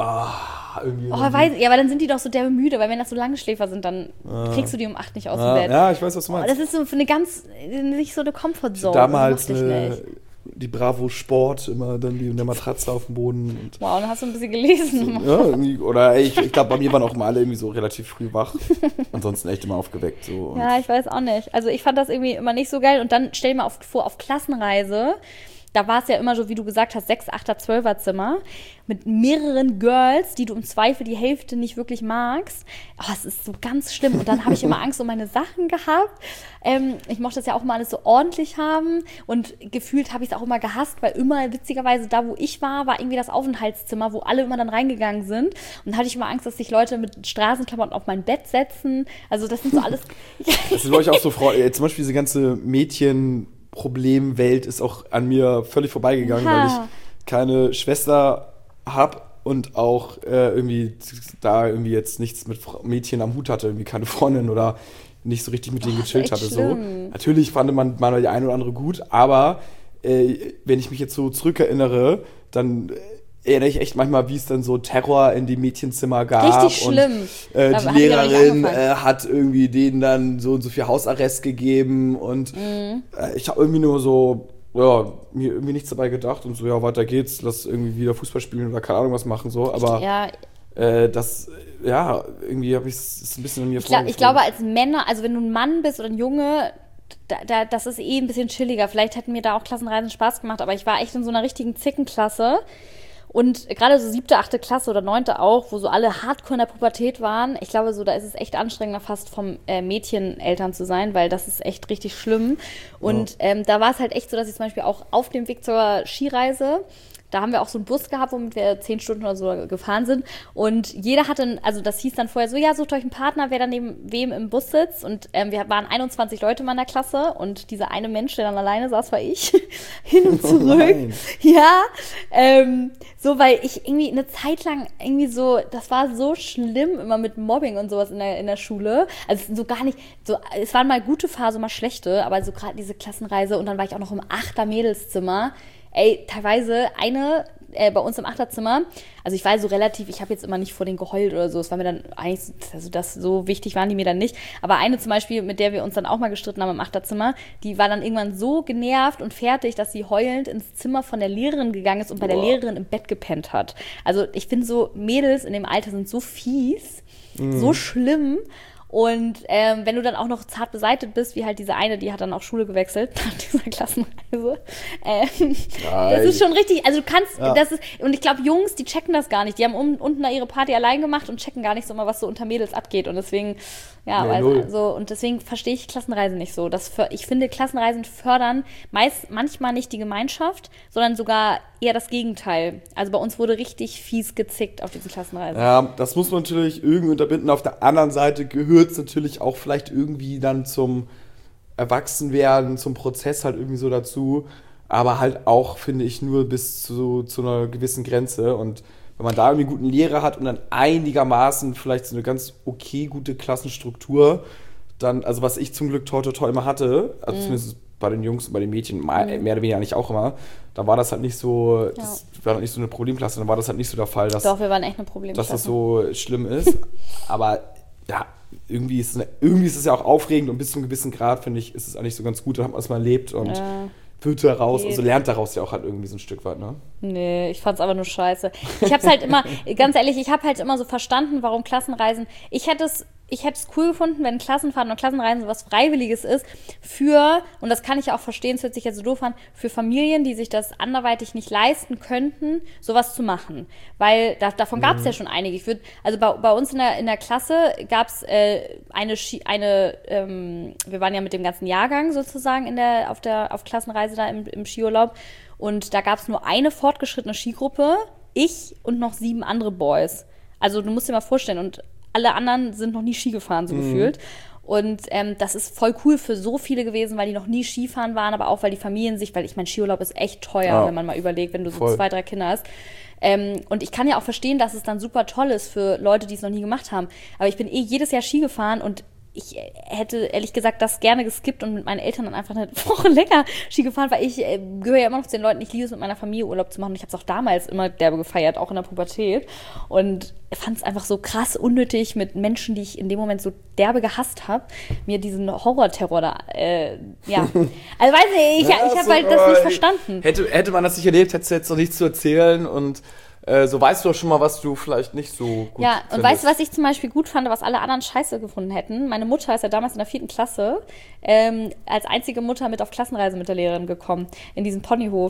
Ah, irgendwie. Oh, weiß, ja, aber dann sind die doch so derbe müde, weil wenn das so lange Schläfer sind, dann ah. kriegst du die um acht nicht aus ah. dem Bett. Ja, ich weiß, was du meinst. Oh, das ist so für eine ganz, nicht so eine Comfortzone. Damals eine, die Bravo Sport, immer dann die in der Matratze auf dem Boden. Und wow, dann hast du ein bisschen gelesen. So, ja, irgendwie, oder ich, ich glaube, bei mir waren auch mal alle irgendwie so relativ früh wach. Ansonsten echt immer aufgeweckt. So. Ja, ich weiß auch nicht. Also ich fand das irgendwie immer nicht so geil. Und dann stell dir mal auf, vor, auf Klassenreise, da war es ja immer so, wie du gesagt hast, sechs, achter, zwölfer Zimmer mit mehreren Girls, die du im Zweifel die Hälfte nicht wirklich magst. Oh, es ist so ganz schlimm. Und dann habe ich immer Angst um meine Sachen gehabt. Ähm, ich mochte das ja auch immer alles so ordentlich haben. Und gefühlt habe ich es auch immer gehasst, weil immer witzigerweise da, wo ich war, war irgendwie das Aufenthaltszimmer, wo alle immer dann reingegangen sind. Und dann hatte ich immer Angst, dass sich Leute mit Straßenklamotten auf mein Bett setzen. Also das sind so alles... Das sind, glaube ich, auch so Frauen. Zum Beispiel diese ganze Mädchen... Problemwelt ist auch an mir völlig vorbeigegangen, ja. weil ich keine Schwester habe und auch äh, irgendwie da irgendwie jetzt nichts mit Mädchen am Hut hatte, irgendwie keine Freundin oder nicht so richtig mit denen oh, gechillt hatte. So. Natürlich fand man mal die eine oder andere gut, aber äh, wenn ich mich jetzt so zurückerinnere, dann erinnere ich echt manchmal, wie es dann so Terror in die Mädchenzimmer gab. Richtig schlimm. Und äh, die Lehrerin äh, hat irgendwie denen dann so und so viel Hausarrest gegeben und mhm. äh, ich habe irgendwie nur so, ja, mir irgendwie nichts dabei gedacht und so, ja, weiter geht's, lass irgendwie wieder Fußball spielen oder keine Ahnung was machen, so, aber ja. äh, das, ja, irgendwie habe ich es ein bisschen an mir ich, glaub, ich glaube, als Männer, also wenn du ein Mann bist oder ein Junge, Da, da, das ist eh ein bisschen chilliger. Vielleicht hätten mir da auch Klassenreisen Spaß gemacht, aber ich war echt in so einer richtigen Zickenklasse. Und gerade so siebte, achte Klasse oder neunte auch, wo so alle hardcore in der Pubertät waren. Ich glaube, so da ist es echt anstrengender, fast vom äh, Mädcheneltern zu sein, weil das ist echt richtig schlimm. Und ja. ähm, da war es halt echt so, dass ich zum Beispiel auch auf dem Weg zur Skireise, da haben wir auch so einen Bus gehabt, womit wir zehn Stunden oder so gefahren sind. Und jeder hatte, also das hieß dann vorher so, ja, sucht euch einen Partner, wer dann neben wem im Bus sitzt. Und ähm, wir waren einundzwanzig Leute in meiner Klasse. Und dieser eine Mensch, der dann alleine saß, war ich. Hin und zurück. Oh ja, ähm, so, weil ich irgendwie eine Zeit lang irgendwie so, das war so schlimm immer mit Mobbing und sowas in der, in der Schule. Also so gar nicht, so, es waren mal gute Phasen, mal schlechte, aber so gerade diese Klassenreise. Und dann war ich auch noch im achter Mädelszimmer. Ey, teilweise eine äh, bei uns im Achterzimmer, also ich war so relativ, ich habe jetzt immer nicht vor denen geheult oder so, es war mir dann eigentlich, also das so wichtig waren die mir dann nicht, aber eine zum Beispiel, mit der wir uns dann auch mal gestritten haben im Achterzimmer, die war dann irgendwann so genervt und fertig, dass sie heulend ins Zimmer von der Lehrerin gegangen ist und bei der Lehrerin im Bett gepennt hat. Also ich finde so, Mädels in dem Alter sind so fies, mhm. so schlimm. Und ähm, wenn du dann auch noch zart beseitigt bist, wie halt diese eine, die hat dann auch Schule gewechselt nach dieser Klassenreise. Ähm, das ist schon richtig, also du kannst, ja. das ist, und ich glaube, Jungs, die checken das gar nicht. Die haben um, unten da ihre Party allein gemacht und checken gar nicht so mal, was so unter Mädels abgeht. Und deswegen, ja, nee, weil, also, und deswegen verstehe ich Klassenreisen nicht so. Das für, ich finde, Klassenreisen fördern meist manchmal nicht die Gemeinschaft, sondern sogar eher das Gegenteil. Also bei uns wurde richtig fies gezickt auf diesen Klassenreisen. Ja, das muss man natürlich irgendwie unterbinden. Auf der anderen Seite gehört es natürlich auch vielleicht irgendwie dann zum Erwachsenwerden, zum Prozess halt irgendwie so dazu. Aber halt auch, finde ich, nur bis zu, zu einer gewissen Grenze. Und wenn man da irgendwie einen guten Lehrer hat und dann einigermaßen vielleicht so eine ganz okay, gute Klassenstruktur, dann, also was ich zum Glück toi toi toi immer hatte, also mm. zumindest bei den Jungs und bei den Mädchen, mm. mehr oder weniger eigentlich auch immer, da war das halt nicht so, das ja. war halt nicht so eine Problemklasse, dann war das halt nicht so der Fall, dass, Doch, wir waren echt eine Problemklasse. dass das so schlimm ist. Aber ja, irgendwie ist, es, irgendwie ist es ja auch aufregend und bis zu einem gewissen Grad, finde ich, ist es eigentlich so ganz gut, da hat man es mal erlebt und ja. wird daraus, also lernt daraus ja auch halt irgendwie so ein Stück weit, ne? Nee, ich fand's aber nur scheiße. Ich hab's halt immer, ganz ehrlich, ich hab halt immer so verstanden, warum Klassenreisen, ich hätte es Ich hätte es cool gefunden, wenn Klassenfahrten und Klassenreisen so was Freiwilliges ist für, und das kann ich ja auch verstehen, es hört sich jetzt so doof an, für Familien, die sich das anderweitig nicht leisten könnten, sowas zu machen. Weil da, davon gab es mhm. ja schon einige. Ich würd, also bei, bei uns in der, in der Klasse gab es äh, eine, Ski, eine ähm, wir waren ja mit dem ganzen Jahrgang sozusagen in der, auf, der, auf Klassenreise da im, im Skiurlaub und da gab es nur eine fortgeschrittene Skigruppe, ich und noch sieben andere Boys. Also du musst dir mal vorstellen, und alle anderen sind noch nie Ski gefahren, so mhm. gefühlt. Und ähm, das ist voll cool für so viele gewesen, weil die noch nie Skifahren waren, aber auch, weil die Familien sich, weil ich mein Skiurlaub ist echt teuer, ja. wenn man mal überlegt, wenn du so voll. zwei, drei Kinder hast. Ähm, und ich kann ja auch verstehen, dass es dann super toll ist für Leute, die es noch nie gemacht haben. Aber ich bin eh jedes Jahr Ski gefahren und ich hätte ehrlich gesagt das gerne geskippt und mit meinen Eltern dann einfach eine Woche länger Ski gefahren, weil ich äh, gehöre ja immer noch zu den Leuten, ich liebe es, mit meiner Familie Urlaub zu machen. Und ich habe es auch damals immer derbe gefeiert, auch in der Pubertät. Und fand es einfach so krass unnötig, mit Menschen, die ich in dem Moment so derbe gehasst habe, mir diesen Horror-Terror da, äh, ja. Also weiß nicht, ich, ja, ich habe so, halt das nicht verstanden. Hätte, hätte man das nicht erlebt, hättest du jetzt noch nichts zu erzählen und Äh, so weißt du doch schon mal, was du vielleicht nicht so gut Ja, und findest. weißt du, was ich zum Beispiel gut fand, was alle anderen scheiße gefunden hätten? Meine Mutter ist ja damals in der vierten Klasse ähm, als einzige Mutter mit auf Klassenreise mit der Lehrerin gekommen, in diesen Ponyhof.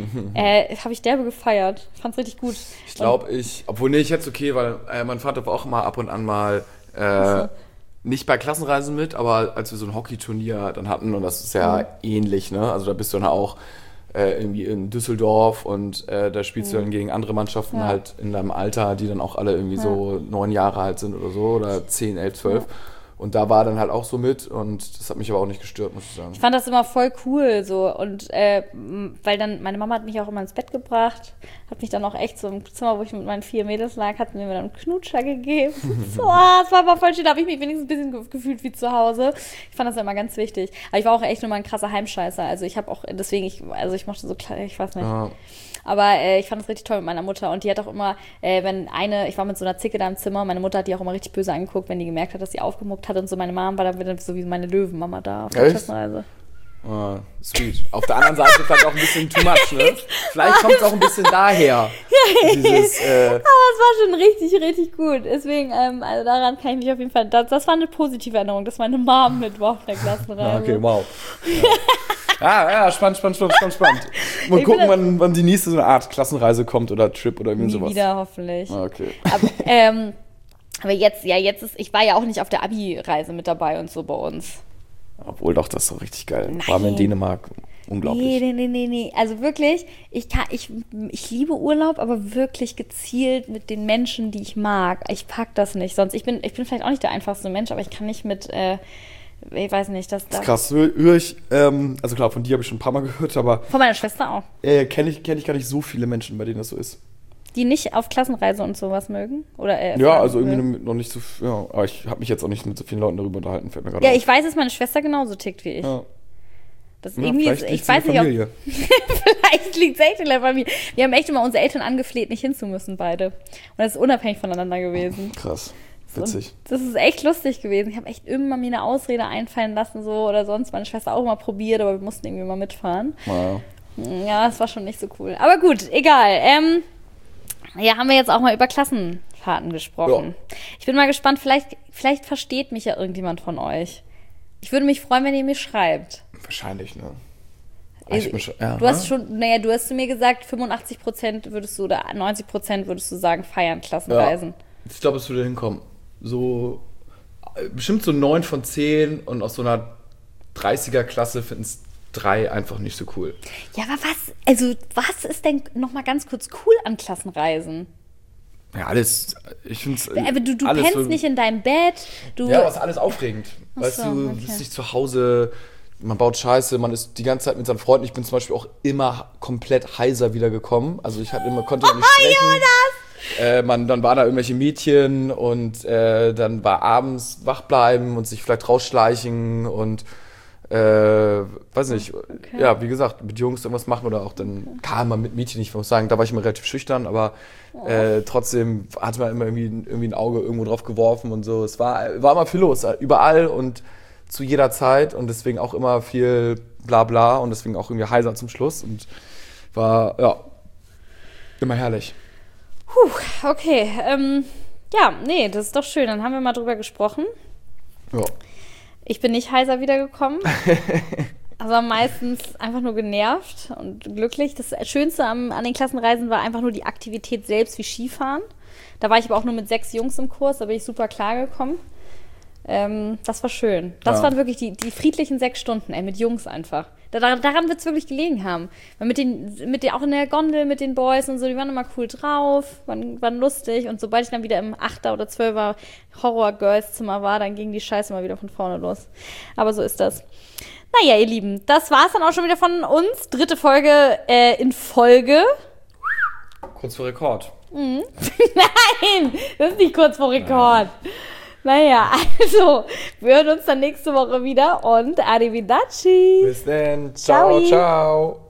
äh, habe ich derbe gefeiert. Fand's richtig gut. Ich glaube, ich, obwohl, nee, ich hätte es okay, weil äh, mein Vater war auch immer ab und an mal äh, nicht bei Klassenreisen mit, aber als wir so ein Hockeyturnier dann hatten, und das ist ja mhm. ähnlich, ne? Also da bist du dann auch Äh, irgendwie in Düsseldorf und äh, da spielst mhm. du dann gegen andere Mannschaften ja. halt in deinem Alter, die dann auch alle irgendwie ja. so neun Jahre alt sind oder so oder zehn, elf, zwölf. Ja. Und da war dann halt auch so mit und das hat mich aber auch nicht gestört, muss ich sagen. Ich fand das immer voll cool so und äh, weil dann, meine Mama hat mich auch immer ins Bett gebracht, hat mich dann auch echt so im Zimmer, wo ich mit meinen vier Mädels lag, hat mir dann einen Knutscher gegeben. so, das war aber voll schön, da habe ich mich wenigstens ein bisschen gefühlt wie zu Hause. Ich fand das immer ganz wichtig. Aber ich war auch echt nur mal ein krasser Heimscheißer, also ich habe auch, deswegen, ich, also ich mochte so, ich weiß nicht. Ja. Aber äh, ich fand das richtig toll mit meiner Mutter und die hat auch immer, äh, wenn eine, ich war mit so einer Zicke da im Zimmer, meine Mutter hat die auch immer richtig böse angeguckt, wenn die gemerkt hat, dass sie aufgemuckt hat und so. Meine Mom war dann wieder so wie meine Löwenmama da auf der Klassenreise. Oh, sweet. Auf der anderen Seite vielleicht auch ein bisschen too much, ne? Vielleicht kommt es auch ein bisschen daher. Dieses, äh Aber es war schon richtig, richtig gut. Deswegen, ähm, also daran kann ich mich auf jeden Fall, das, das war eine positive Erinnerung, dass meine Mom mit war auf der Klassenreise. Okay, wow. Ja. Ah, ja, spannend, spannend, spannend, spannend, spannend. Mal ich gucken, wann, wann die nächste so eine Art Klassenreise kommt oder Trip oder irgendwie nie sowas. wieder, hoffentlich. Ah, okay. Aber, ähm, aber jetzt, ja, jetzt ist, ich war ja auch nicht auf der Abi-Reise mit dabei und so bei uns. Obwohl doch, das ist doch richtig geil. Nein. Waren wir in Dänemark. Unglaublich. Nee, nee, nee, nee, nee. Also wirklich, ich, kann, ich, ich liebe Urlaub, aber wirklich gezielt mit den Menschen, die ich mag. Ich pack das nicht. Sonst, ich bin, ich bin vielleicht auch nicht der einfachste Mensch, aber ich kann nicht mit, äh, ich weiß nicht, dass das. Das ist krass, höre hör ich, ähm, also klar, von dir habe ich schon ein paar Mal gehört, aber. Von meiner Schwester auch. Äh, kenne ich, kenn ich gar nicht so viele Menschen, bei denen das so ist. Die nicht auf Klassenreise und sowas mögen? Oder, äh, ja, also irgendwie mögen. noch nicht so, ja, aber ich habe mich jetzt auch nicht mit so vielen Leuten darüber unterhalten, fällt mir gerade Ja, auf. ich weiß, dass meine Schwester genauso tickt wie ich. Ja. Das Ja, irgendwie vielleicht ist, liegt's ich weiß in der nicht, ob Familie. vielleicht liegt es echt in der Familie. Wir haben echt immer unsere Eltern angefleht, nicht hinzumüssen, beide. Und das ist unabhängig voneinander gewesen. Krass. Witzig. Und das ist echt lustig gewesen. Ich habe echt immer mir eine Ausrede einfallen lassen, so oder sonst. Meine Schwester auch mal probiert, aber wir mussten irgendwie mal mitfahren. Wow. Ja, das war schon nicht so cool. Aber gut, egal. Ähm, ja, haben wir jetzt auch mal über Klassenfahrten gesprochen. Ja. Ich bin mal gespannt, vielleicht, vielleicht versteht mich ja irgendjemand von euch. Ich würde mich freuen, wenn ihr mir schreibt. Wahrscheinlich, ne? Ich, Ich bin schon, ja, du hast ne? schon, naja, du hast zu mir gesagt, fünfundachtzig Prozent würdest du oder neunzig Prozent würdest du sagen, feiern Klassenreisen. Ja. Ich glaube, es würde hinkommen. So, äh, bestimmt so neun von zehn und aus so einer dreißiger-Klasse finden es drei einfach nicht so cool. Ja, aber was, also was ist denn nochmal ganz kurz cool an Klassenreisen? Ja, alles, ich finde es. Aber du, du pennst so, nicht in deinem Bett. Du, ja, aber es ist alles aufregend. Ach Weißt so, du, okay. bist nicht zu Hause, man baut Scheiße, man ist die ganze Zeit mit seinen Freunden. Ich bin zum Beispiel auch immer komplett heiser wiedergekommen. Also ich hatte immer, konnte nicht sprechen. Äh, man, dann waren da irgendwelche Mädchen und äh, dann war abends wach bleiben und sich vielleicht rausschleichen und äh, weiß nicht, Okay. ja, wie gesagt, mit Jungs irgendwas machen oder auch dann kam man mit Mädchen nicht, ich muss sagen, da war ich immer relativ schüchtern, aber äh, trotzdem hatte man immer irgendwie, irgendwie ein Auge irgendwo drauf geworfen und so. Es war, war immer viel los, überall und zu jeder Zeit und deswegen auch immer viel Blabla und deswegen auch irgendwie heiser zum Schluss und war, ja, immer herrlich. Puh, okay. Ähm, ja, nee, das ist doch schön. Dann haben wir mal drüber gesprochen. Ja. Ich bin nicht heiser wiedergekommen. Also meistens einfach nur genervt und glücklich. Das Schönste am, an den Klassenreisen war einfach nur die Aktivität selbst, wie Skifahren. Da war ich aber auch nur mit sechs Jungs im Kurs, da bin ich super klargekommen. Ähm, das war schön. Das Ja. waren wirklich die, die friedlichen sechs Stunden, ey, mit Jungs einfach. Da, daran wird es wirklich gelegen haben. Weil mit den, mit den, auch in der Gondel mit den Boys und so, die waren immer cool drauf, waren, waren lustig. Und sobald ich dann wieder im Achter- oder Zwölfer Horror-Girls-Zimmer war, dann ging die Scheiße mal wieder von vorne los. Aber so ist das. Naja, ihr Lieben, das war's dann auch schon wieder von uns. Dritte Folge äh, in Folge. Kurz vor Rekord. Mhm. Nein, das ist nicht kurz vor Rekord. Naja, also, wir hören uns dann nächste Woche wieder und arrivederci. Bis dann. Ciao, Ciao. ciao.